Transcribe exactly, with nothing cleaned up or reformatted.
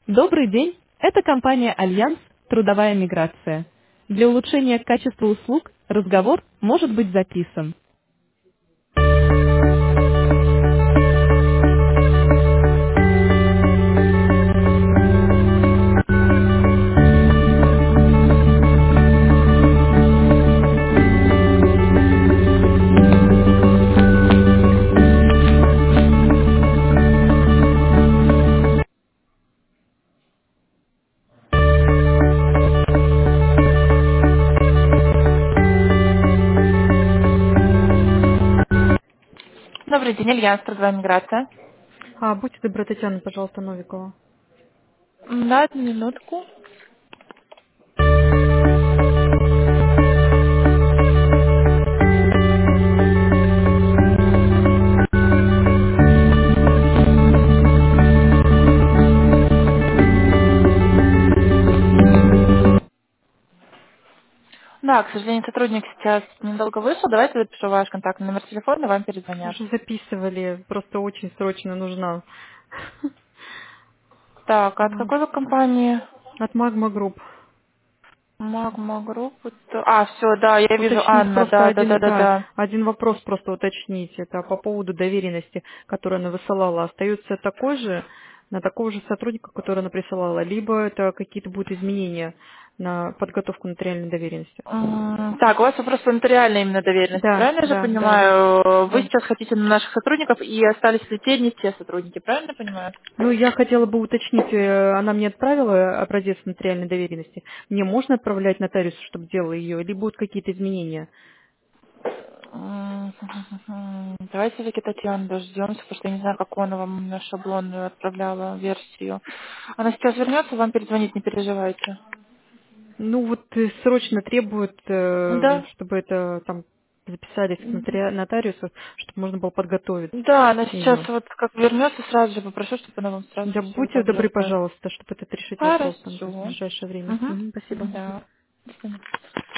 Добрый день, это компания «Альянс. Трудовая миграция». Для улучшения качества услуг разговор может быть записан. Добрый день, Альянс. Трудовая миграция. А, будьте добры, Татьяна, пожалуйста, Новикова. М, Да, одну минутку. Да, к сожалению, сотрудник сейчас недолго вышел. Давайте запишу ваш контактный номер телефона, вам перезвонят. Уже записывали, просто очень срочно нужна. Так, а от А, какой вы компании? От Магма Групп. Магма Групп. А, все, да, я вижу Уточнить Анна, просто да, да, да, один, да, да, да. один вопрос просто уточнить. Это по поводу доверенности, которую она высылала. Остается такой же на такого же сотрудника, который она присылала, либо это какие-то будут изменения на подготовку нотариальной доверенности? М, Так, у вас вопрос по нотариальной именно доверенности, Да, правильно я же да, да, да, понимаю? Вы да. сейчас хотите на наших сотрудников и остались ли те, не те сотрудники, правильно я понимаю? Ну, я хотела бы уточнить, э, она мне отправила образец нотариальной доверенности. Мне можно отправлять нотариусу, чтобы делал ее, или будут какие-то изменения? М, Давайте все-таки Татьяну дождемся, потому что я не знаю, какую она вам на шаблонную отправляла версию. Она сейчас вернется, вам перезвонит, не переживайте. Ну, вот э, срочно требуют, э, Да. чтобы это там записались к нотари- нотариусу, чтобы можно было подготовить Да, она сейчас ее. вот как вернется, сразу же попрошу, чтобы она вам сразу Да, же все будьте там добры, предоставила. пожалуйста, чтобы этот решить вопрос там, то есть в Хорошо. ближайшее время. Угу. Мгм, спасибо. Да. До свидания.